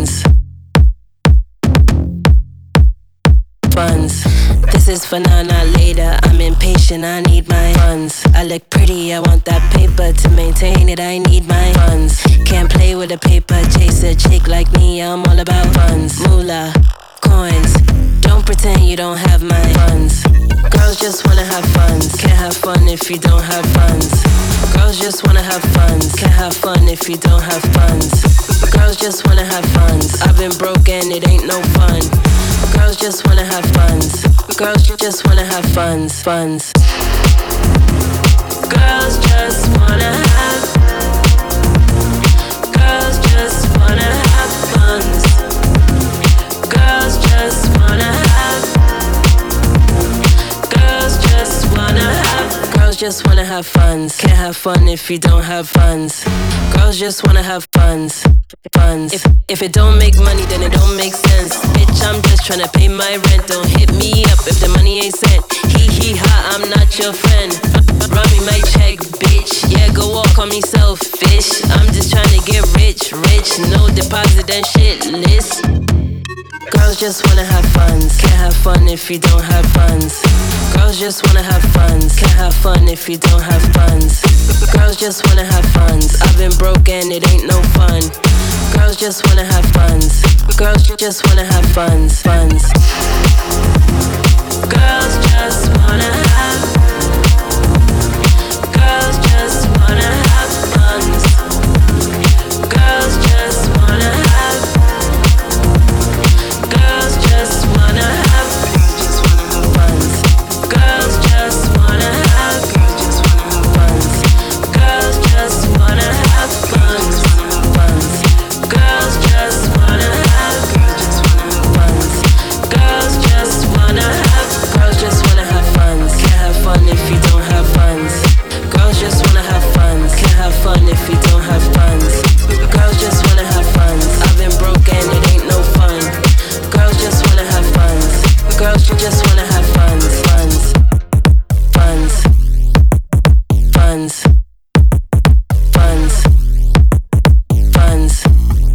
funds. Funds. This is for now, not later. I'm impatient, I need my funds. I look pretty, I want that paper to maintain it. I need my funds. Can't play with a paper chaser. Chick like me, I'm all about funds. Moolah, coins. Don't pretend you don't have my funds. Girls just wanna have funds. Can't have fun if you don't have funds. Girls just wanna have funds. Can't have fun if you don't have funds. Girls just wanna have funds. I've been broken, it ain't no fun. Girls just wanna have funds. Girls just wanna have funds. Funds. Girls just wanna have. Girls just wanna have funds. Girls just wanna have. Girls just wanna have. Girls just wanna have funds. Can't have fun if you don't have funds. Girls just wanna have funds. Funds. If it don't make money, then it don't make sense. Bitch, I'm just tryna pay my rent. Don't hit me up if the money ain't sent. Hee ha, I'm not your friend. Run me my check, bitch. Yeah, go walk on me selfish. I'm just tryna get rich, no deposit and shit list. Girls just wanna have funds. Can't have fun if you don't have funds. Girls just wanna have funds. Can't have fun if you don't have funds. Girls just wanna have funds. I've been broken, it ain't no fun. Girls just wanna have funds. Girls just wanna have funds. Funds. Girls just wanna